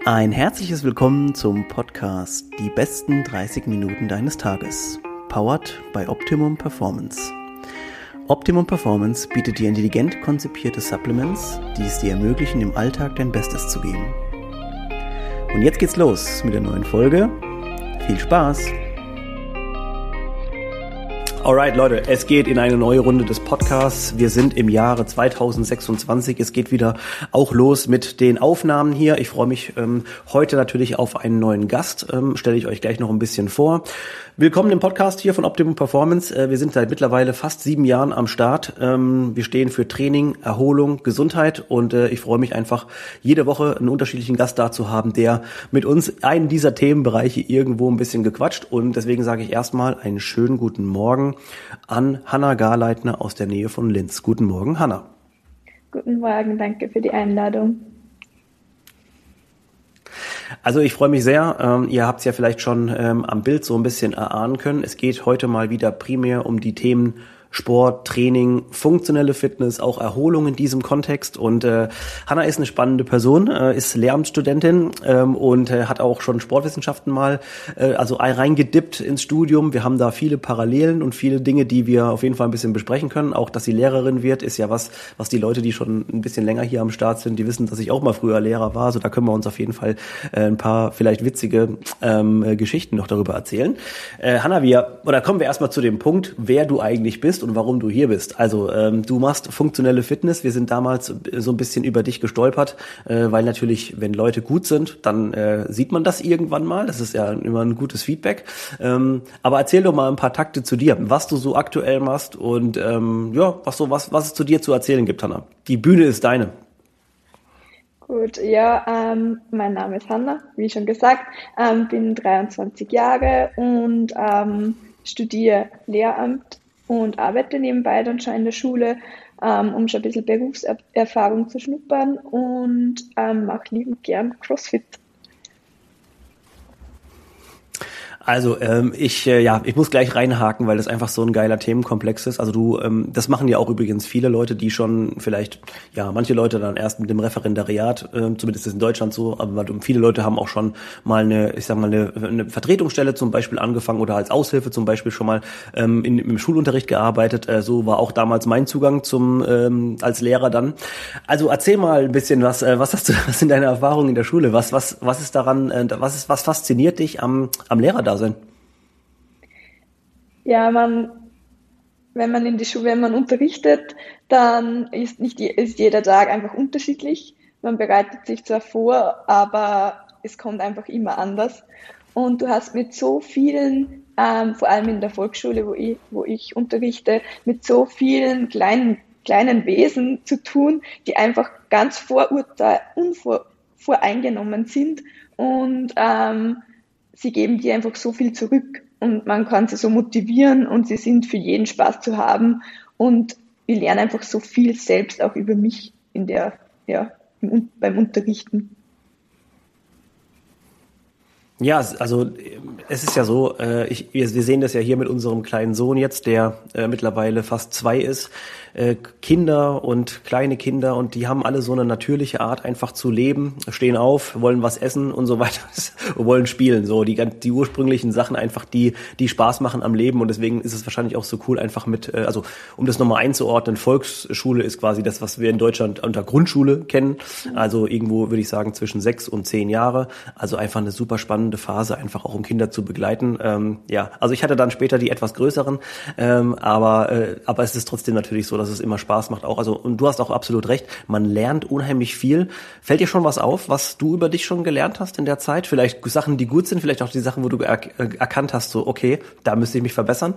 Ein herzliches Willkommen zum Podcast Die besten 30 Minuten deines Tages, powered by Optimum Performance. Optimum Performance bietet dir intelligent konzipierte Supplements, die es dir ermöglichen, im Alltag dein Bestes zu geben. Und jetzt geht's los mit der neuen Folge. Viel Spaß! Alright Leute, es geht in eine neue Runde des Podcasts. Wir sind im Jahre 2026. Es geht wieder auch los mit den Aufnahmen hier. Ich freue mich heute natürlich auf einen neuen Gast. Stelle ich euch gleich noch ein bisschen vor. Willkommen im Podcast hier von Optimum Performance. Wir sind seit mittlerweile fast 7 Jahren am Start. Wir stehen für Training, Erholung, Gesundheit und ich freue mich einfach, jede Woche einen unterschiedlichen Gast da zu haben, der mit uns einen dieser Themenbereiche irgendwo ein bisschen gequatscht. Und deswegen sage ich erstmal einen schönen guten Morgen an Hanna Garleitner aus der Nähe von Linz. Guten Morgen, Hanna. Guten Morgen, danke für die Einladung. Also ich freue mich sehr. Ihr habt es ja vielleicht schon am Bild so ein bisschen erahnen können. Es geht heute mal wieder primär um die Themen Sport, Training, funktionelle Fitness, auch Erholung in diesem Kontext. Und Hanna ist eine spannende Person, ist Lehramtsstudentin und hat auch schon Sportwissenschaften mal reingedippt ins Studium. Wir haben da viele Parallelen und viele Dinge, die wir auf jeden Fall ein bisschen besprechen können. Auch, dass sie Lehrerin wird, ist ja was die Leute, die schon ein bisschen länger hier am Start sind, die wissen, dass ich auch mal früher Lehrer war. Also da können wir uns auf jeden Fall ein paar vielleicht witzige Geschichten noch darüber erzählen. Hanna, kommen wir erstmal zu dem Punkt, wer du eigentlich bist und warum du hier bist. Also du machst funktionelle Fitness. Wir sind damals so ein bisschen über dich gestolpert, weil natürlich, wenn Leute gut sind, dann sieht man das irgendwann mal. Das ist ja immer ein gutes Feedback. Aber erzähl doch mal ein paar Takte zu dir, was du so aktuell machst und was es zu dir zu erzählen gibt, Hanna. Die Bühne ist deine. Gut, ja, mein Name ist Hanna, wie schon gesagt, bin 23 Jahre und studiere Lehramt und arbeite nebenbei dann schon in der Schule, um schon ein bisschen Berufserfahrung zu schnuppern und mache liebend gern CrossFit. Also ich muss gleich reinhaken, weil das einfach so ein geiler Themenkomplex ist. Also das machen ja auch übrigens viele Leute, die schon vielleicht, manche Leute dann erst mit dem Referendariat, zumindest ist in Deutschland so, aber viele Leute haben auch schon mal eine Vertretungsstelle zum Beispiel angefangen oder als Aushilfe zum Beispiel schon mal im Schulunterricht gearbeitet. So war auch damals mein Zugang als Lehrer dann. Also erzähl mal ein bisschen was sind deine Erfahrungen in der Schule? Was ist daran, was fasziniert dich am Lehrer da sein? Ja, wenn man unterrichtet, dann ist jeder Tag einfach unterschiedlich. Man bereitet sich zwar vor, aber es kommt einfach immer anders. Und du hast mit so vielen, vor allem in der Volksschule, wo ich unterrichte, mit so vielen kleinen Wesen zu tun, die einfach ganz voreingenommen sind und sie geben dir einfach so viel zurück und man kann sie so motivieren und sie sind für jeden Spaß zu haben und ich lerne einfach so viel selbst auch über mich beim Unterrichten. Ja, also es ist ja so, wir sehen das ja hier mit unserem kleinen Sohn jetzt, der mittlerweile fast 2 ist. Kinder und kleine Kinder und die haben alle so eine natürliche Art einfach zu leben, stehen auf, wollen was essen und so weiter, wollen spielen, so die ursprünglichen Sachen einfach, die Spaß machen am Leben und deswegen ist es wahrscheinlich auch so cool einfach um das nochmal einzuordnen, Volksschule ist quasi das, was wir in Deutschland unter Grundschule kennen, also irgendwo würde ich sagen zwischen 6 und 10 Jahre, also einfach eine super spannende Phase, einfach auch um Kinder zu begleiten, also ich hatte dann später die etwas größeren, aber es ist trotzdem natürlich so, dass es immer Spaß macht auch. Also, und du hast auch absolut recht, man lernt unheimlich viel. Fällt dir schon was auf, was du über dich schon gelernt hast in der Zeit? Vielleicht Sachen, die gut sind, vielleicht auch die Sachen, wo du erkannt hast, so okay, da müsste ich mich verbessern?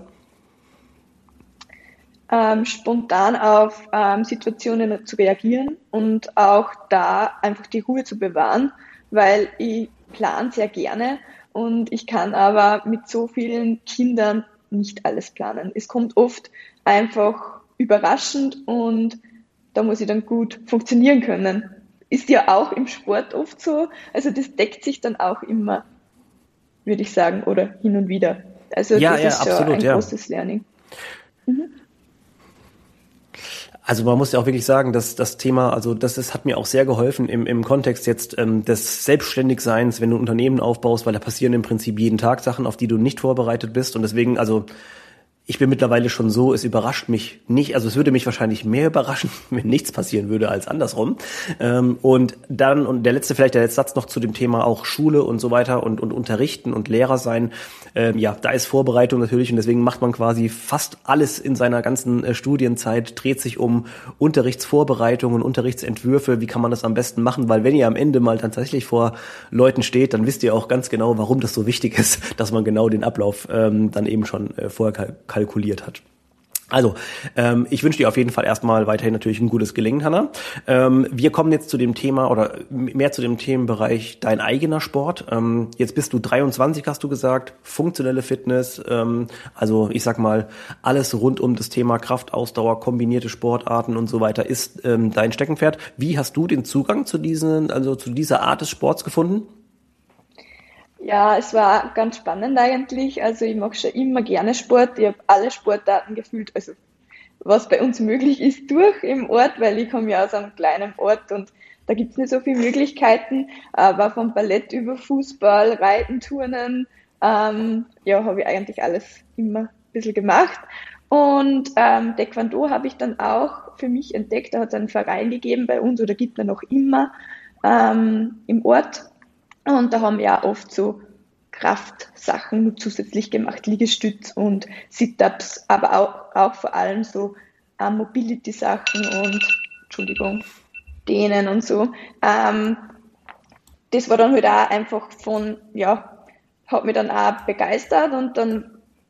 Spontan auf Situationen zu reagieren und auch da einfach die Ruhe zu bewahren, weil ich plane sehr gerne und ich kann aber mit so vielen Kindern nicht alles planen. Es kommt oft einfach überraschend und da muss ich dann gut funktionieren können. Ist ja auch im Sport oft so, also das deckt sich dann auch immer, würde ich sagen, oder hin und wieder. Also das ist absolut, schon ein großes Learning. Mhm. Also man muss ja auch wirklich sagen, dass das Thema, also hat mir auch sehr geholfen im Kontext jetzt des Selbstständigseins, wenn du ein Unternehmen aufbaust, weil da passieren im Prinzip jeden Tag Sachen, auf die du nicht vorbereitet bist. Und deswegen, also ich bin mittlerweile schon so, es überrascht mich nicht, also es würde mich wahrscheinlich mehr überraschen, wenn nichts passieren würde als andersrum. Und der letzte Satz noch zu dem Thema auch Schule und so weiter und Unterrichten und Lehrer sein. Da ist Vorbereitung natürlich und deswegen macht man quasi fast alles in seiner ganzen Studienzeit, dreht sich um Unterrichtsvorbereitung und Unterrichtsentwürfe, wie kann man das am besten machen, weil wenn ihr am Ende mal tatsächlich vor Leuten steht, dann wisst ihr auch ganz genau, warum das so wichtig ist, dass man genau den Ablauf dann eben schon vorher kalkuliert hat. Also, ich wünsche dir auf jeden Fall erstmal weiterhin natürlich ein gutes Gelingen, Hanna. Wir kommen jetzt zu dem Thema oder mehr zu dem Themenbereich dein eigener Sport. Jetzt bist du 23, hast du gesagt, funktionelle Fitness, also ich sag mal, alles rund um das Thema Kraft, Ausdauer, kombinierte Sportarten und so weiter ist dein Steckenpferd. Wie hast du den Zugang zu dieser Art des Sports gefunden? Ja, es war ganz spannend eigentlich. Also ich mache schon immer gerne Sport. Ich habe alle Sportarten gefühlt, also was bei uns möglich ist, durch im Ort, weil ich komme ja aus einem kleinen Ort und da gibt's nicht so viele Möglichkeiten. Aber vom Ballett über Fußball, Reiten, Turnen, habe ich eigentlich alles immer ein bisschen gemacht. Und Taekwondo habe ich dann auch für mich entdeckt. Da hat es einen Verein gegeben bei uns oder gibt er noch immer im Ort. Und da haben wir auch oft so Kraftsachen zusätzlich gemacht, Liegestütz und Sit-Ups, aber auch vor allem so Mobility-Sachen und, Dehnen und so. Das war dann halt auch einfach hat mich dann auch begeistert und dann,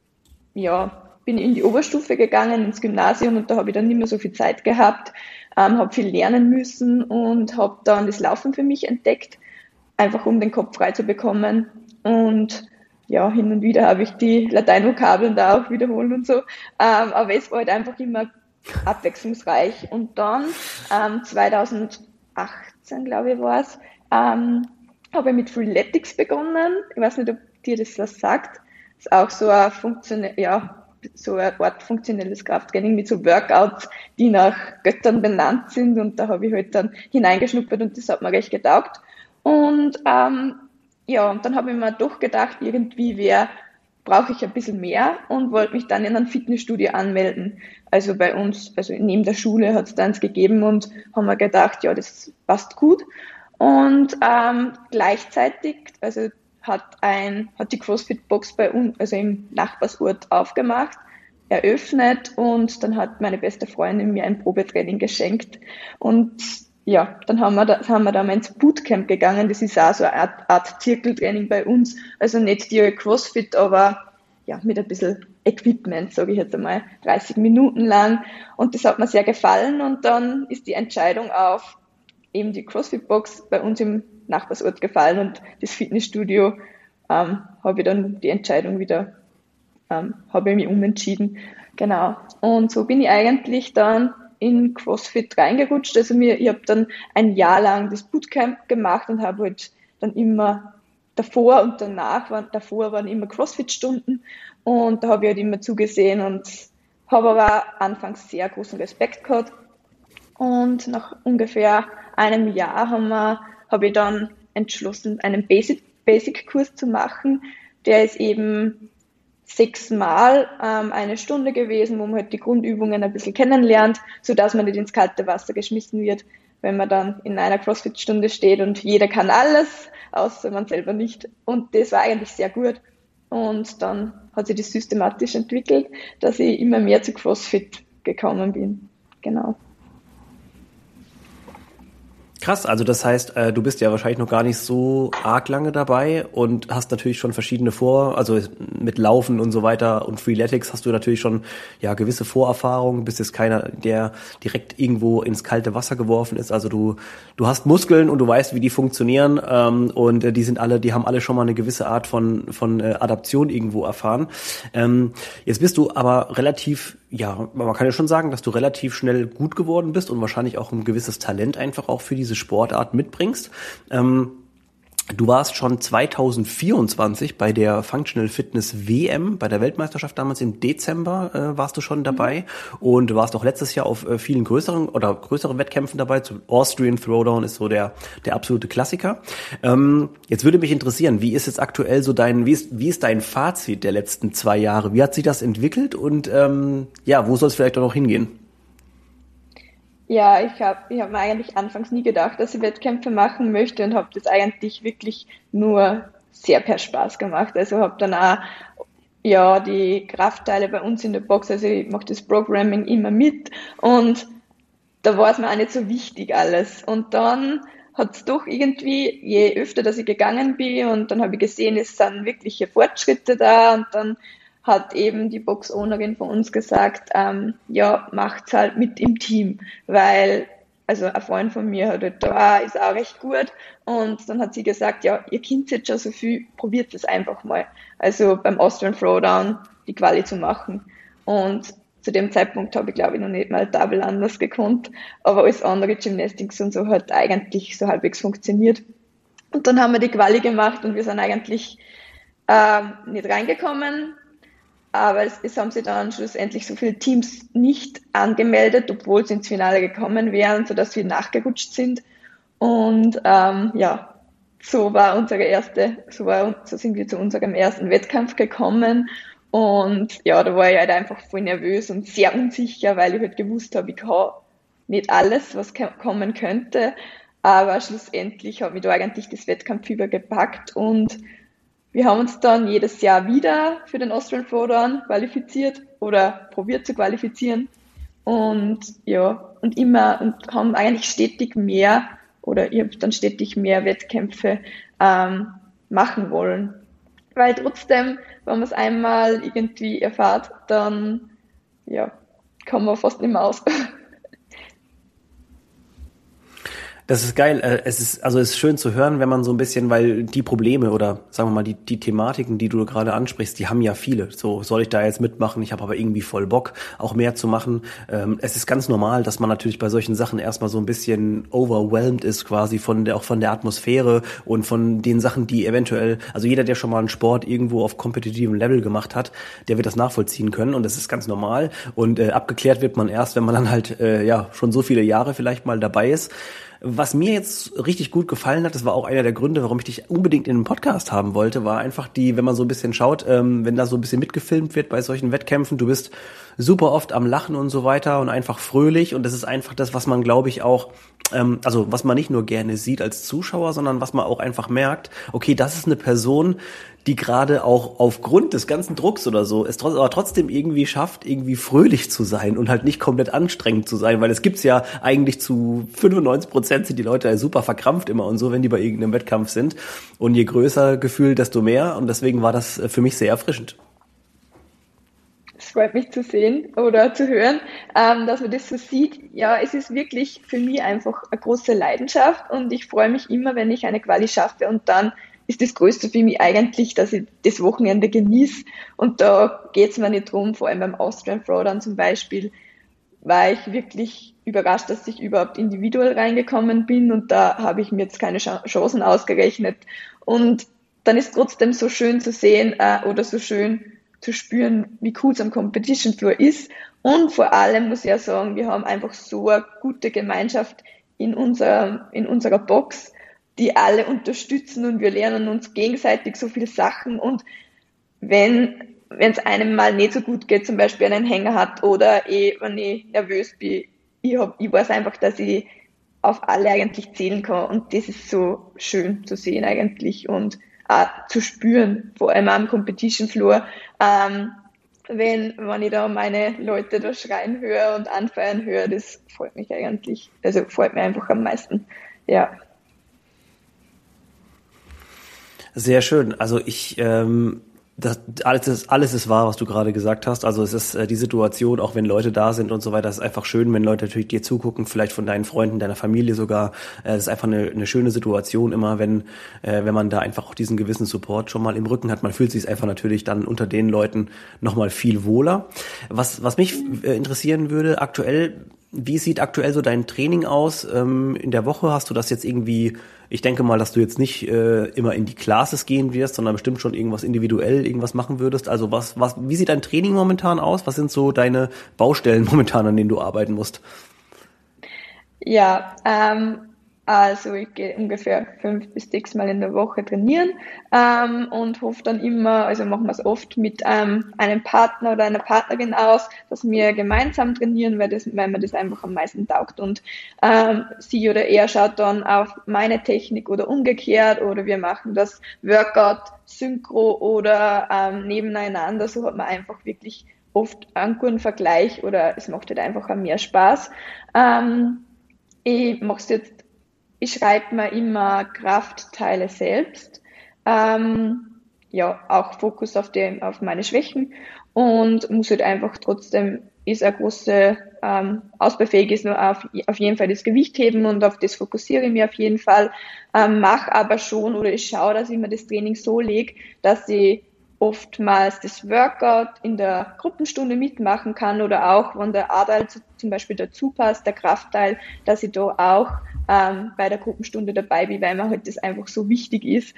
bin ich in die Oberstufe gegangen, ins Gymnasium und da habe ich dann nicht mehr so viel Zeit gehabt, habe viel lernen müssen und habe dann das Laufen für mich entdeckt, einfach um den Kopf frei zu bekommen. Und hin und wieder habe ich die Lateinvokabeln da auch wiederholen und so. Aber es war halt einfach immer abwechslungsreich. Und dann 2018, glaube ich, war es, habe ich mit Freeletics begonnen. Ich weiß nicht, ob dir das was sagt. Das ist auch so eine Art funktionelles Krafttraining mit so Workouts, die nach Göttern benannt sind. Und da habe ich halt dann hineingeschnuppert und das hat mir recht getaugt. Und und dann habe ich mir doch gedacht, irgendwie brauche ich ein bisschen mehr und wollte mich dann in ein Fitnessstudio anmelden. Also bei uns, also neben der Schule hat es dann gegeben und haben wir gedacht, ja, das passt gut. Und gleichzeitig, also hat die CrossFit-Box bei uns, also im Nachbarsort aufgemacht, eröffnet und dann hat meine beste Freundin mir ein Probetraining geschenkt und dann haben wir da mal ins Bootcamp gegangen. Das ist auch so eine Art Zirkeltraining bei uns. Also nicht die CrossFit, aber mit ein bisschen Equipment, sage ich jetzt einmal, 30 Minuten lang. Und das hat mir sehr gefallen. Und dann ist die Entscheidung auf eben die CrossFit-Box bei uns im Nachbarsort gefallen. Und das Fitnessstudio habe ich dann die Entscheidung wieder, habe ich mich umentschieden. Genau. Und so bin ich eigentlich dann in CrossFit reingerutscht. Also ich habe dann ein Jahr lang das Bootcamp gemacht und habe halt dann immer davor und davor waren immer CrossFit-Stunden und da habe ich halt immer zugesehen und habe aber anfangs sehr großen Respekt gehabt. Und nach ungefähr einem Jahr habe ich dann entschlossen, einen Basic-Kurs zu machen. Der ist eben 6-mal eine Stunde gewesen, wo man halt die Grundübungen ein bisschen kennenlernt, sodass man nicht ins kalte Wasser geschmissen wird, wenn man dann in einer CrossFit-Stunde steht und jeder kann alles, außer man selber nicht. Und das war eigentlich sehr gut. Und dann hat sich das systematisch entwickelt, dass ich immer mehr zu CrossFit gekommen bin. Genau. Krass, also das heißt, du bist ja wahrscheinlich noch gar nicht so arg lange dabei und hast natürlich schon verschiedene also mit Laufen und so weiter und Freeletics hast du natürlich schon gewisse Vorerfahrungen, bist jetzt keiner, der direkt irgendwo ins kalte Wasser geworfen ist. Also du hast Muskeln und du weißt, wie die funktionieren und die haben alle schon mal eine gewisse Art von Adaption irgendwo erfahren. Jetzt bist du aber relativ, man kann ja schon sagen, dass du relativ schnell gut geworden bist und wahrscheinlich auch ein gewisses Talent einfach auch für diese Sportart mitbringst. Du warst schon 2024 bei der Functional Fitness WM, bei der Weltmeisterschaft damals im Dezember warst du schon dabei und du warst auch letztes Jahr auf vielen größeren Wettkämpfen dabei. Zum Austrian Throwdown ist so der absolute Klassiker. Jetzt würde mich interessieren, wie ist jetzt aktuell so wie ist dein Fazit der letzten 2 Jahre? Wie hat sich das entwickelt und wo soll es vielleicht auch noch hingehen? Ja, ich hab mir eigentlich anfangs nie gedacht, dass ich Wettkämpfe machen möchte und habe das eigentlich wirklich nur sehr per Spaß gemacht. Also habe dann auch ja die Kraftteile bei uns in der Box, also ich mache das Programming immer mit und da war es mir auch nicht so wichtig alles. Und dann hat es doch irgendwie, je öfter, dass ich gegangen bin und dann habe ich gesehen, es sind wirkliche Fortschritte da und dann hat eben die Box-Ownerin von uns gesagt, ja, macht's halt mit im Team, weil, also ein Freund von mir hat halt da, ist auch recht gut und dann hat sie gesagt, ja, ihr kennt jetzt schon so viel, probiert es einfach mal. Also beim Austrian Throwdown die Quali zu machen und zu dem Zeitpunkt habe ich, glaube ich, noch nicht mal Double anders gekonnt, aber alles andere Gymnastics und so hat eigentlich so halbwegs funktioniert. Und dann haben wir die Quali gemacht und wir sind eigentlich nicht reingekommen, aber es haben sich dann schlussendlich so viele Teams nicht angemeldet, obwohl sie ins Finale gekommen wären, sodass wir nachgerutscht sind. Und ja, so sind wir zu unserem ersten Wettkampf gekommen. Und ja, da war ich halt einfach voll nervös und sehr unsicher, weil ich halt gewusst habe, ich kann nicht alles, was kommen könnte. Aber schlussendlich hat mich da eigentlich das Wettkampffieber gepackt und wir haben uns dann jedes Jahr wieder für den Austrian Throwdown qualifiziert oder probiert zu qualifizieren und ja, und haben eigentlich stetig mehr oder ich habe dann stetig mehr Wettkämpfe machen wollen. Weil trotzdem, wenn man es einmal irgendwie erfahrt, dann ja, kann man fast nicht mehr aus. Das ist geil. Es ist schön zu hören, wenn man so ein bisschen, weil die Probleme oder sagen wir mal die Thematiken, die du gerade ansprichst, die haben ja viele. So, soll ich da jetzt mitmachen? Ich habe aber irgendwie voll Bock, auch mehr zu machen. Es ist ganz normal, dass man natürlich bei solchen Sachen erstmal so ein bisschen overwhelmed ist, quasi auch von der Atmosphäre und von den Sachen, die eventuell, also jeder, der schon mal einen Sport irgendwo auf kompetitivem Level gemacht hat, der wird das nachvollziehen können und das ist ganz normal. Und abgeklärt wird man erst, wenn man dann halt schon so viele Jahre vielleicht mal dabei ist. Was mir jetzt richtig gut gefallen hat, das war auch einer der Gründe, warum ich dich unbedingt in einem Podcast haben wollte, war einfach wenn man so ein bisschen schaut, wenn da so ein bisschen mitgefilmt wird bei solchen Wettkämpfen, du bist super oft am Lachen und so weiter und einfach fröhlich und das ist einfach das, was man, glaube ich, auch, also was man nicht nur gerne sieht als Zuschauer, sondern was man auch einfach merkt, okay, das ist eine Person, die gerade auch aufgrund des ganzen Drucks oder so es aber trotzdem irgendwie schafft, irgendwie fröhlich zu sein und halt nicht komplett anstrengend zu sein, weil es gibt's ja eigentlich zu 95% sind die Leute ja super verkrampft immer und so, wenn die bei irgendeinem Wettkampf sind und je größer Gefühl, desto mehr und deswegen war das für mich sehr erfrischend. Es freut mich zu sehen oder zu hören, dass man das so sieht. Ja, es ist wirklich für mich einfach eine große Leidenschaft und ich freue mich immer, wenn ich eine Quali schaffe und dann ist das Größte für mich eigentlich, dass ich das Wochenende genieße und da geht es mir nicht drum, vor allem beim Austrian Throwdown zum Beispiel, war ich wirklich überrascht, dass ich überhaupt individuell reingekommen bin und da habe ich mir jetzt keine Chancen ausgerechnet und dann ist trotzdem so schön zu sehen oder so schön zu spüren, wie cool es am Competition Floor ist. Und vor allem muss ich ja sagen, wir haben einfach so eine gute Gemeinschaft in unserer Box, die alle unterstützen und wir lernen uns gegenseitig so viele Sachen. Und wenn es einem mal nicht so gut geht, zum Beispiel einen Hänger hat oder wenn ich nervös bin, ich weiß einfach, dass ich auf alle eigentlich zählen kann. Und das ist so schön zu sehen eigentlich und zu spüren, vor allem am Competition Floor, wenn ich da meine Leute da schreien höre und anfeuern höre, das freut mich eigentlich, also freut mir einfach am meisten, ja. Sehr schön. Also das alles ist wahr, was du gerade gesagt hast. Also es ist die Situation, auch wenn Leute da sind und so weiter, es ist einfach schön, wenn Leute natürlich dir zugucken, vielleicht von deinen Freunden, deiner Familie sogar. Es ist einfach eine schöne Situation immer, wenn man da einfach auch diesen gewissen Support schon mal im Rücken hat. Man fühlt sich einfach natürlich dann unter den Leuten noch mal viel wohler. Was mich interessieren würde, aktuell Wie sieht aktuell so dein Training aus? In der Woche hast du das jetzt irgendwie, ich denke mal, dass du jetzt nicht immer in die Classes gehen wirst, sondern bestimmt schon irgendwas individuell, irgendwas machen würdest. Also wie sieht dein Training momentan aus? Was sind so deine Baustellen momentan, an denen du arbeiten musst? Ja, also ich gehe ungefähr 5 bis 6 Mal in der Woche trainieren und hoffe dann immer, also machen wir es oft mit einem Partner oder einer Partnerin aus, dass wir gemeinsam trainieren, weil mir das einfach am meisten taugt. Und sie oder er schaut dann auf meine Technik oder umgekehrt oder wir machen das Workout synchro oder nebeneinander. So hat man einfach wirklich oft einen guten Vergleich oder es macht halt einfach auch mehr Spaß. Ich mache es jetzt, ich schreibe mir immer Kraftteile selbst. Ja, auch Fokus auf meine Schwächen und muss halt einfach trotzdem, ist eine große ausbaufähig ist nur auf jeden Fall das Gewicht heben und auf das fokussiere ich mich auf jeden Fall. Mache aber schon oder ich schaue, dass ich mir das Training so lege, dass ich oftmals das Workout in der Gruppenstunde mitmachen kann oder auch, wenn der A-Teil zum Beispiel dazu passt, der Kraftteil, dass ich da auch bei der Gruppenstunde dabei bin, weil mir halt das einfach so wichtig ist,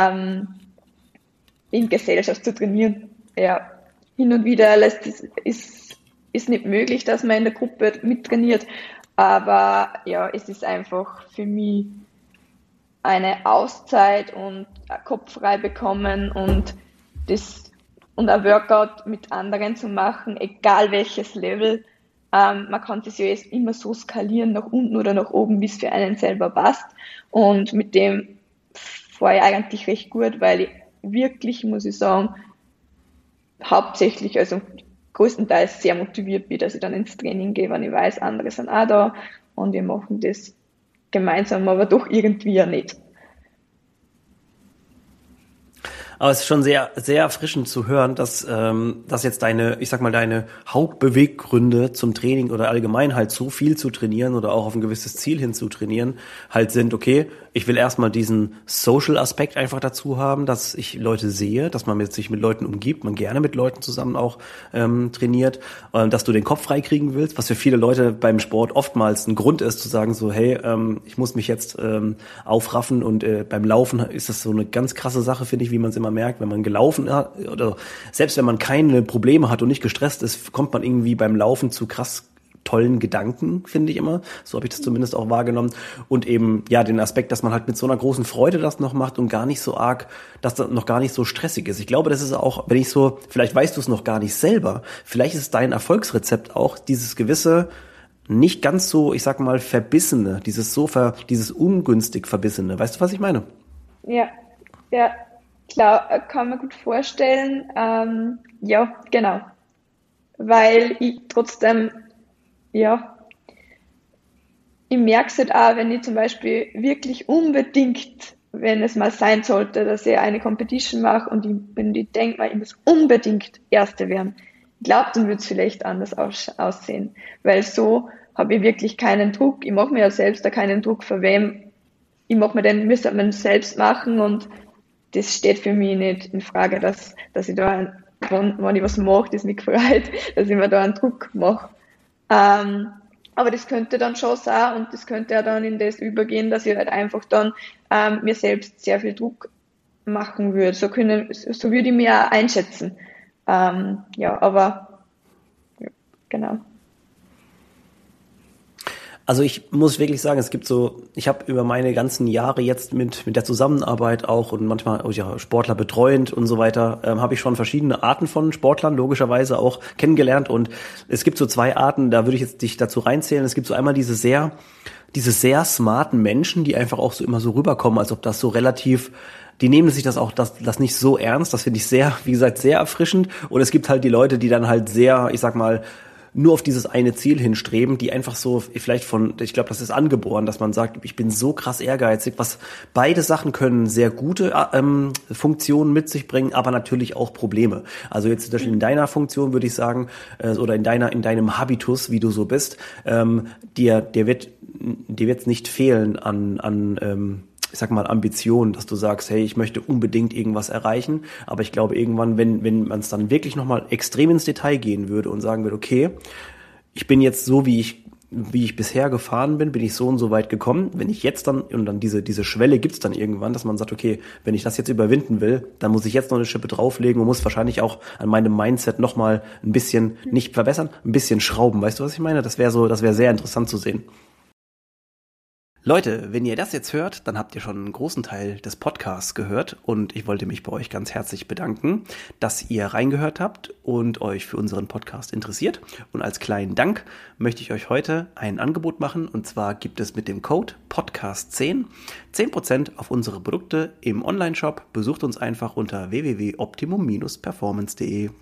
in Gesellschaft zu trainieren. Ja, hin und wieder ist nicht möglich, dass man in der Gruppe mittrainiert, aber ja, es ist einfach für mich eine Auszeit und Kopf frei bekommen und ein Workout mit anderen zu machen, egal welches Level. Man kann das ja jetzt immer so skalieren, nach unten oder nach oben, wie es für einen selber passt. Und mit dem fahre ich eigentlich recht gut, weil ich wirklich, muss ich sagen, hauptsächlich, also größtenteils sehr motiviert bin, dass ich dann ins Training gehe, wenn ich weiß, andere sind auch da und wir machen das gemeinsam, aber doch irgendwie ja nicht. Aber es ist schon sehr, sehr erfrischend zu hören, dass jetzt deine Hauptbeweggründe zum Training oder allgemein halt so viel zu trainieren oder auch auf ein gewisses Ziel hin zu trainieren, halt sind, okay, ich will erstmal diesen Social-Aspekt einfach dazu haben, dass ich Leute sehe, dass man sich mit Leuten umgibt, man gerne mit Leuten zusammen auch trainiert, dass du den Kopf freikriegen willst, was für viele Leute beim Sport oftmals ein Grund ist, zu sagen so, hey, ich muss mich jetzt aufraffen und beim Laufen ist das so eine ganz krasse Sache, finde ich, wie man es immer merkt, wenn man gelaufen hat oder selbst wenn man keine Probleme hat und nicht gestresst ist, kommt man irgendwie beim Laufen zu krass tollen Gedanken, finde ich immer. So habe ich das zumindest auch wahrgenommen. Und eben, ja, den Aspekt, dass man halt mit so einer großen Freude das noch macht und gar nicht so arg, dass das noch gar nicht so stressig ist. Ich glaube, das ist auch, vielleicht weißt du es noch gar nicht selber, vielleicht ist dein Erfolgsrezept auch dieses gewisse, nicht ganz so, ich sag mal, verbissene, dieses ungünstig verbissene. Weißt du, was ich meine? Ja, ja, klar, kann man gut vorstellen. Ja, genau. Weil ich trotzdem, ja, ich merke es halt auch, wenn ich zum Beispiel wirklich unbedingt, wenn es mal sein sollte, dass ich eine Competition mache und ich denke mal, ich muss unbedingt Erste werden. Ich glaube, dann wird es vielleicht anders aussehen. Weil so habe ich wirklich keinen Druck. Ich mache mir ja selbst da keinen Druck, für wem. Ich mache mir den, müsste man selbst machen und das steht für mich nicht in Frage, dass ich da, wenn ich was mache, das mich freut, dass ich mir da einen Druck mache. Aber das könnte dann schon sein und das könnte ja dann in das übergehen, dass ich halt einfach dann mir selbst sehr viel Druck machen würde. So würde ich mich auch einschätzen. Ja, aber ja, genau. Also ich muss wirklich sagen, ich habe über meine ganzen Jahre jetzt mit der Zusammenarbeit auch und manchmal auch ja, Sportler betreuend und so weiter, habe ich schon verschiedene Arten von Sportlern logischerweise auch kennengelernt und es gibt so zwei Arten, da würde ich jetzt dich dazu reinzählen. Es gibt so einmal diese sehr smarten Menschen, die einfach auch so immer so rüberkommen, als ob das so relativ, die nehmen sich das nicht so ernst, das finde ich sehr, wie gesagt, sehr erfrischend und es gibt halt die Leute, die dann halt sehr, ich sag mal, nur auf dieses eine Ziel hinstreben, die einfach so vielleicht ich glaube, das ist angeboren, dass man sagt, ich bin so krass ehrgeizig, was beide Sachen können sehr gute Funktionen mit sich bringen, aber natürlich auch Probleme. Also jetzt zum Beispiel in deiner Funktion würde ich sagen, oder in deinem Habitus, wie du so bist, dir wird's nicht fehlen an ich sag mal, Ambition, dass du sagst, hey, ich möchte unbedingt irgendwas erreichen, aber ich glaube irgendwann, wenn man es dann wirklich nochmal extrem ins Detail gehen würde und sagen würde, okay, ich bin jetzt so, wie ich wie ich bisher gefahren bin ich so und so weit gekommen. Wenn ich jetzt dann, und dann diese Schwelle gibt's dann irgendwann, dass man sagt, okay, wenn ich das jetzt überwinden will, dann muss ich jetzt noch eine Schippe drauflegen und muss wahrscheinlich auch an meinem Mindset nochmal ein bisschen, nicht verbessern, ein bisschen schrauben. Weißt du, was ich meine? Das wäre sehr interessant zu sehen. Leute, wenn ihr das jetzt hört, dann habt ihr schon einen großen Teil des Podcasts gehört und ich wollte mich bei euch ganz herzlich bedanken, dass ihr reingehört habt und euch für unseren Podcast interessiert. Und als kleinen Dank möchte ich euch heute ein Angebot machen und zwar gibt es mit dem Code Podcast10 10% auf unsere Produkte im Onlineshop. Besucht uns einfach unter www.optimum-performance.de.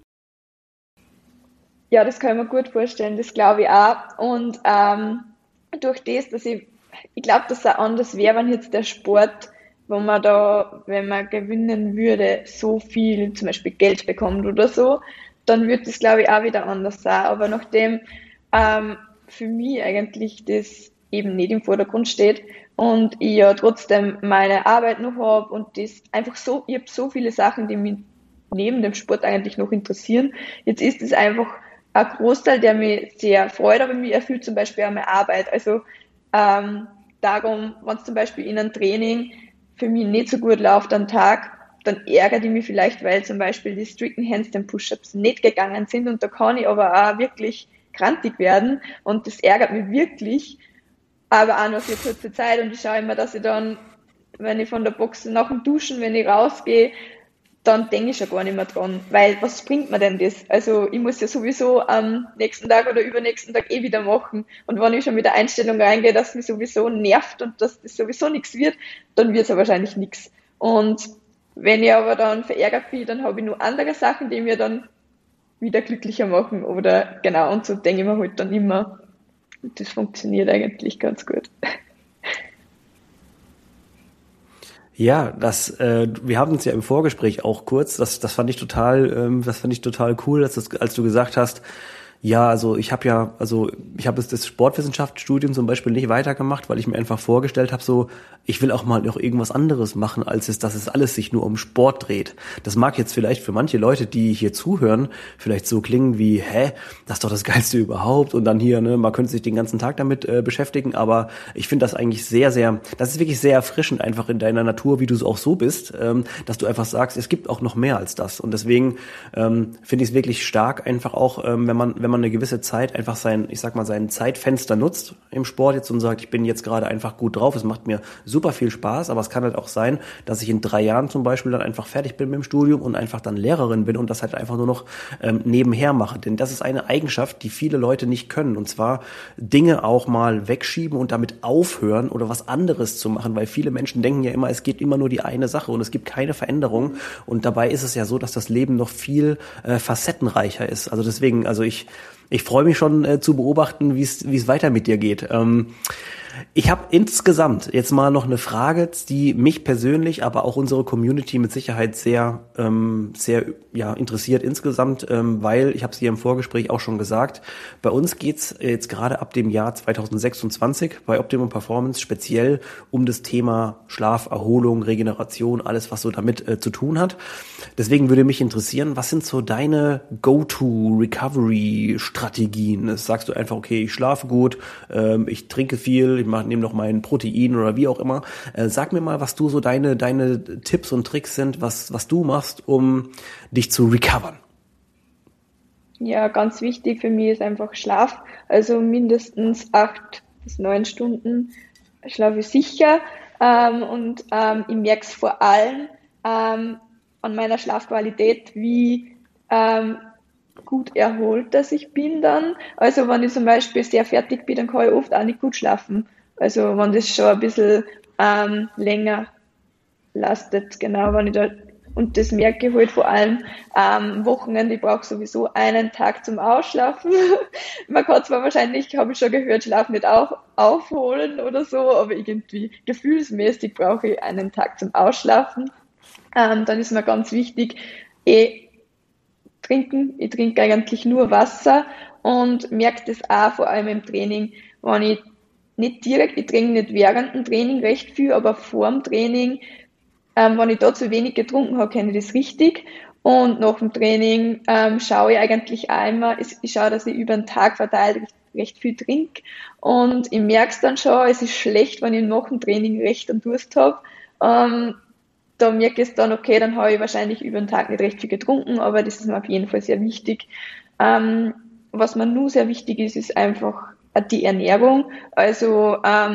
Ja, das kann ich mir gut vorstellen, das glaube ich auch. Und durch das, dass ich glaube, dass es auch anders wäre, wenn jetzt der Sport, wo man da, wenn man gewinnen würde, so viel zum Beispiel Geld bekommt oder so, dann würde das, glaube ich, auch wieder anders sein. Aber nachdem für mich eigentlich das eben nicht im Vordergrund steht und ich ja trotzdem meine Arbeit noch habe und das einfach so, ich habe so viele Sachen, die mich neben dem Sport eigentlich noch interessieren. Jetzt ist es einfach ein Großteil, der mich sehr freut, aber mich erfüllt zum Beispiel auch meine Arbeit. Also darum, wenn es zum Beispiel in einem Training für mich nicht so gut läuft am Tag, dann ärgere ich mich vielleicht, weil zum Beispiel die strikten Handstand Push-Ups nicht gegangen sind und da kann ich aber auch wirklich krantig werden und das ärgert mich wirklich, aber auch nur für kurze Zeit und ich schaue immer, dass ich dann, wenn ich von der Box nach dem Duschen, wenn ich rausgehe, dann denke ich schon gar nicht mehr dran, weil was bringt mir denn das? Also ich muss ja sowieso am nächsten Tag oder übernächsten Tag wieder machen und wenn ich schon mit der Einstellung reingehe, dass mich sowieso nervt und dass das sowieso nichts wird, dann wird es ja wahrscheinlich nichts. Und wenn ich aber dann verärgert bin, dann habe ich nur andere Sachen, die mir dann wieder glücklicher machen oder genau, und so denke ich mir halt dann immer, das funktioniert eigentlich ganz gut. Ja, wir haben uns ja im Vorgespräch auch kurz, das fand ich total cool, als du gesagt hast, ja, also ich habe jetzt das Sportwissenschaftsstudium zum Beispiel nicht weitergemacht, weil ich mir einfach vorgestellt habe, so, ich will auch mal noch irgendwas anderes machen, dass es alles sich nur um Sport dreht. Das mag jetzt vielleicht für manche Leute, die hier zuhören, vielleicht so klingen wie, das ist doch das Geilste überhaupt und dann hier, ne, man könnte sich den ganzen Tag damit beschäftigen, aber ich finde das eigentlich das ist wirklich sehr erfrischend einfach in deiner Natur, wie du auch so bist, dass du einfach sagst, es gibt auch noch mehr als das und deswegen finde ich es wirklich stark, einfach auch, wenn man eine gewisse Zeit einfach sein Zeitfenster nutzt im Sport jetzt und sagt, ich bin jetzt gerade einfach gut drauf, es macht mir super viel Spaß, aber es kann halt auch sein, dass ich in 3 Jahren zum Beispiel dann einfach fertig bin mit dem Studium und einfach dann Lehrerin bin und das halt einfach nur noch nebenher mache. Denn das ist eine Eigenschaft, die viele Leute nicht können und zwar Dinge auch mal wegschieben und damit aufhören oder was anderes zu machen, weil viele Menschen denken ja immer, es geht immer nur die eine Sache und es gibt keine Veränderung und dabei ist es ja so, dass das Leben noch viel facettenreicher ist. Also deswegen, ich freue mich schon zu beobachten, wie es weiter mit dir geht. Ich habe insgesamt jetzt mal noch eine Frage, die mich persönlich, aber auch unsere Community mit Sicherheit sehr interessiert insgesamt, weil, ich habe es hier im Vorgespräch auch schon gesagt, bei uns geht's jetzt gerade ab dem Jahr 2026 bei Optimum Performance speziell um das Thema Schlaf, Erholung, Regeneration, alles, was so damit zu tun hat. Deswegen würde mich interessieren, was sind so deine Go-to-Recovery-Strategien? Sagst du einfach, okay, ich schlafe gut, ich trinke viel, ich nehme noch mein Protein oder wie auch immer. Sag mir mal, was du so deine Tipps und Tricks sind, was du machst, um dich zu recovern. Ja, ganz wichtig für mich ist einfach Schlaf. Also mindestens 8 bis 9 Stunden schlafe ich sicher. Ich merke es vor allem an meiner Schlafqualität, wie gut erholt dass ich bin dann. Also wenn ich zum Beispiel sehr fertig bin, dann kann ich oft auch nicht gut schlafen. Also wenn das schon ein bisschen länger lastet, genau, wenn ich da, und das merke ich halt vor allem am Wochenende, ich brauche sowieso einen Tag zum Ausschlafen. Man kann zwar wahrscheinlich, habe ich schon gehört, Schlaf nicht auch aufholen oder so, aber irgendwie gefühlsmäßig brauche ich einen Tag zum Ausschlafen. Dann ist mir ganz wichtig, trinken. Ich trinke eigentlich nur Wasser und merke das auch vor allem im Training, wenn ich ich trinke nicht während dem Training recht viel, aber vor dem Training, wenn ich da zu wenig getrunken habe, kenne ich das richtig. Und nach dem Training schaue ich eigentlich auch immer, ich schaue, dass ich über den Tag verteilt recht viel trinke. Und ich merke es dann schon, es ist schlecht, wenn ich nach dem Training recht einen Durst habe. Da merke ich es dann, okay, dann habe ich wahrscheinlich über den Tag nicht recht viel getrunken, aber das ist mir auf jeden Fall sehr wichtig. Was mir nur sehr wichtig ist, ist einfach die Ernährung. Also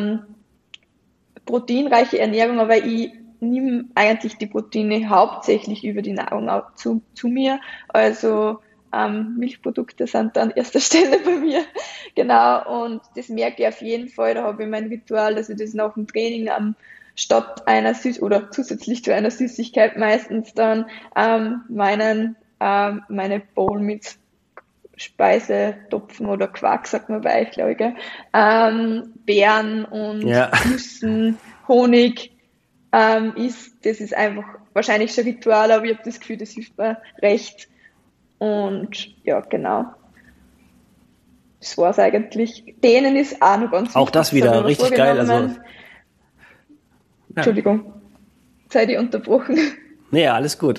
proteinreiche Ernährung, aber ich nehme eigentlich die Proteine hauptsächlich über die Nahrung auch zu mir. Also Milchprodukte sind da an erster Stelle bei mir. Genau, und das merke ich auf jeden Fall. Da habe ich mein Ritual, dass ich das nach dem Training statt einer oder zusätzlich zu einer Süßigkeit meistens dann meine Bowl mit Speisetopfen oder Quark, sagt man bei euch, glaube ich, gell? Beeren und Nüssen, Honig das ist einfach wahrscheinlich schon Ritual, aber ich habe das Gefühl, das hilft mir recht. Und ja, genau. Das war's eigentlich. Denen ist auch noch ganz wichtig. Auch das wieder richtig geil. Also, Entschuldigung, sei die unterbrochen. Nee, alles gut.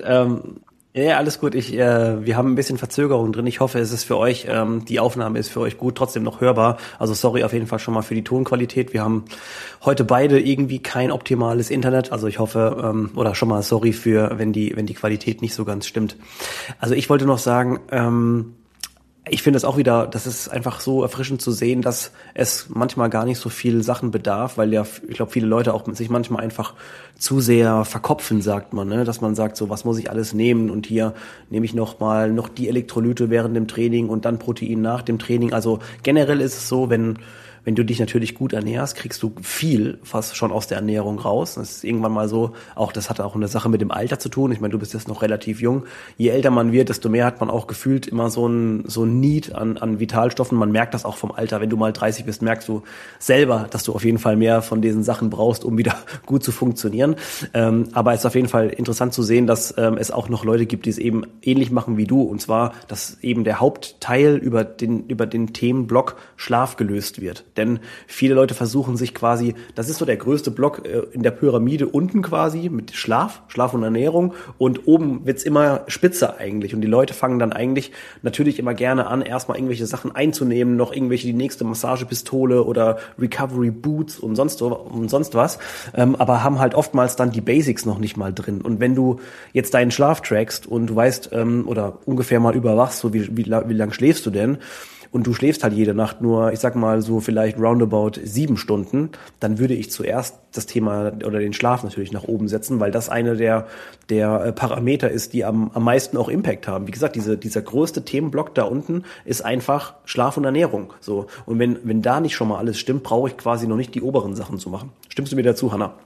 Ja, alles gut. Wir haben ein bisschen Verzögerung drin. Ich hoffe, es ist für euch, die Aufnahme ist für euch gut, trotzdem noch hörbar. Also sorry auf jeden Fall schon mal für die Tonqualität. Wir haben heute beide irgendwie kein optimales Internet. Also ich hoffe, oder schon mal sorry für, wenn die Qualität nicht so ganz stimmt. Also ich wollte noch sagen, ich finde es auch wieder, das ist einfach so erfrischend zu sehen, dass es manchmal gar nicht so viel Sachen bedarf, weil ja, ich glaube, viele Leute auch sich manchmal einfach zu sehr verkopfen, sagt man, ne? Dass man sagt, so, was muss ich alles nehmen und hier nehme ich noch die Elektrolyte während dem Training und dann Protein nach dem Training. Also generell ist es so, wenn du dich natürlich gut ernährst, kriegst du viel fast schon aus der Ernährung raus. Das ist irgendwann mal so, das hat auch eine Sache mit dem Alter zu tun. Ich meine, du bist jetzt noch relativ jung. Je älter man wird, desto mehr hat man auch gefühlt immer so ein Need an Vitalstoffen. Man merkt das auch vom Alter. Wenn du mal 30 bist, merkst du selber, dass du auf jeden Fall mehr von diesen Sachen brauchst, um wieder gut zu funktionieren. Aber es ist auf jeden Fall interessant zu sehen, dass es auch noch Leute gibt, die es eben ähnlich machen wie du. Und zwar, dass eben der Hauptteil über den Themenblock Schlaf gelöst wird. Denn viele Leute versuchen sich quasi, das ist so der größte Block in der Pyramide unten quasi mit Schlaf und Ernährung und oben wird's immer spitzer eigentlich und die Leute fangen dann eigentlich natürlich immer gerne an, erstmal irgendwelche Sachen einzunehmen, noch die nächste Massagepistole oder Recovery Boots und sonst was, aber haben halt oftmals dann die Basics noch nicht mal drin. Und wenn du jetzt deinen Schlaf trackst und du weißt oder ungefähr mal überwachst, so wie lang schläfst du denn, und du schläfst halt jede Nacht nur, ich sag mal so vielleicht roundabout 7 Stunden, dann würde ich zuerst das Thema oder den Schlaf natürlich nach oben setzen, weil das eine der Parameter ist, die am meisten auch Impact haben. Wie gesagt, dieser größte Themenblock da unten ist einfach Schlaf und Ernährung. So. Und wenn da nicht schon mal alles stimmt, brauche ich quasi noch nicht die oberen Sachen zu machen. Stimmst du mir dazu, Hanna?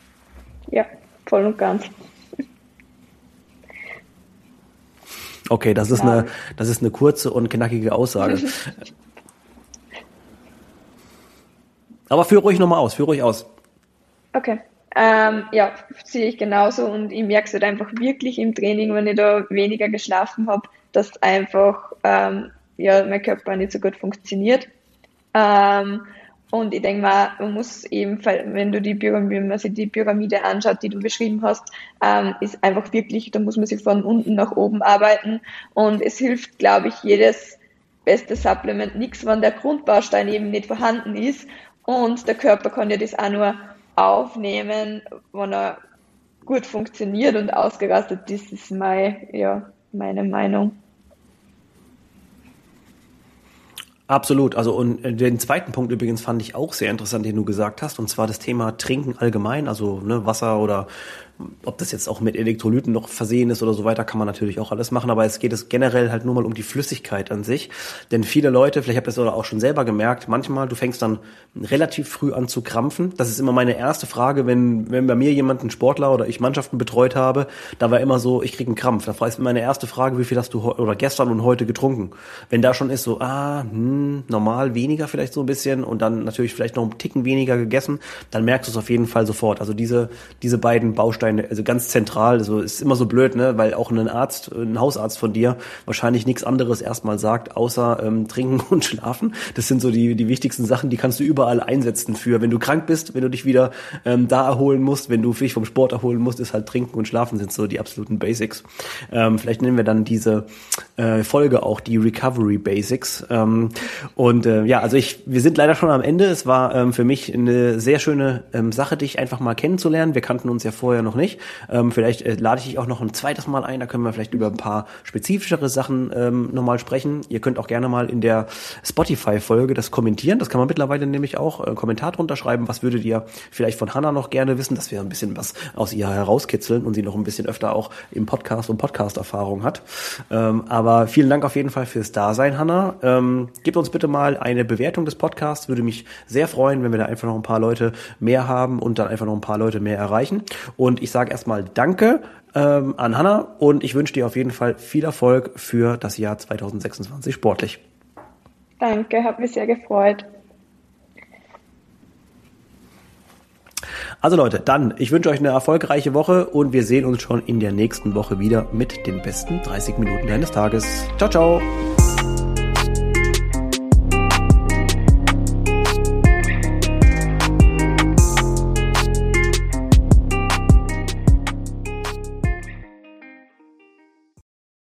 Ja, voll und ganz. Okay, das ist eine kurze und knackige Aussage. Aber führ ruhig aus. Okay. Ja, sehe ich genauso und ich merke es halt einfach wirklich im Training, wenn ich da weniger geschlafen habe, dass einfach mein Körper nicht so gut funktioniert. Und ich denke mal, man muss eben, wenn man sich die Pyramide anschaut, die du beschrieben hast, ist einfach wirklich, da muss man sich von unten nach oben arbeiten. Und es hilft, glaube ich, jedes beste Supplement nichts, wenn der Grundbaustein eben nicht vorhanden ist. Und der Körper kann ja das auch nur aufnehmen, wenn er gut funktioniert und ausgerastet ist. Das ist meine Meinung. Absolut. Also und den zweiten Punkt übrigens fand ich auch sehr interessant, den du gesagt hast, und zwar das Thema Trinken allgemein, also Wasser oder ob das jetzt auch mit Elektrolyten noch versehen ist oder so weiter, kann man natürlich auch alles machen, aber es geht generell halt nur mal um die Flüssigkeit an sich, denn viele Leute, vielleicht habt ihr das auch schon selber gemerkt, manchmal, du fängst dann relativ früh an zu krampfen. Das ist immer meine erste Frage, wenn bei mir jemand, ein Sportler oder ich Mannschaften betreut habe, da war immer so, ich kriege einen Krampf. Da ist meine erste Frage, wie viel hast du oder gestern und heute getrunken? Wenn da schon ist so, normal weniger vielleicht so ein bisschen und dann natürlich vielleicht noch einen Ticken weniger gegessen, dann merkst du es auf jeden Fall sofort. Also diese beiden Bausteine, also ganz zentral, also ist immer so blöd, ne, weil auch ein Hausarzt von dir wahrscheinlich nichts anderes erstmal sagt, außer trinken und schlafen. Das sind so die wichtigsten Sachen, die kannst du überall einsetzen für, wenn du krank bist, wenn du dich wieder da erholen musst, wenn du dich vom Sport erholen musst, ist halt trinken und schlafen sind so die absoluten Basics. Vielleicht nennen wir dann diese Folge auch die Recovery Basics. Und also wir sind leider schon am Ende. Es war für mich eine sehr schöne Sache, dich einfach mal kennenzulernen. Wir kannten uns ja vorher noch nicht. Vielleicht lade ich dich auch noch ein zweites Mal ein. Da können wir vielleicht über ein paar spezifischere Sachen nochmal sprechen. Ihr könnt auch gerne mal in der Spotify-Folge das kommentieren. Das kann man mittlerweile nämlich auch Kommentar drunter schreiben. Was würdet ihr vielleicht von Hannah noch gerne wissen, dass wir ein bisschen was aus ihr herauskitzeln und sie noch ein bisschen öfter auch im Podcast und Podcast-Erfahrung hat. Aber vielen Dank auf jeden Fall fürs Dasein, Hannah. Gebt uns bitte mal eine Bewertung des Podcasts. Würde mich sehr freuen, wenn wir da einfach noch ein paar Leute mehr haben und dann einfach noch ein paar Leute mehr erreichen. Und ich sage erstmal Danke an Hannah und ich wünsche dir auf jeden Fall viel Erfolg für das Jahr 2026 sportlich. Danke, hat mich sehr gefreut. Also Leute, dann, ich wünsche euch eine erfolgreiche Woche und wir sehen uns schon in der nächsten Woche wieder mit den besten 30 Minuten deines Tages. Ciao, ciao!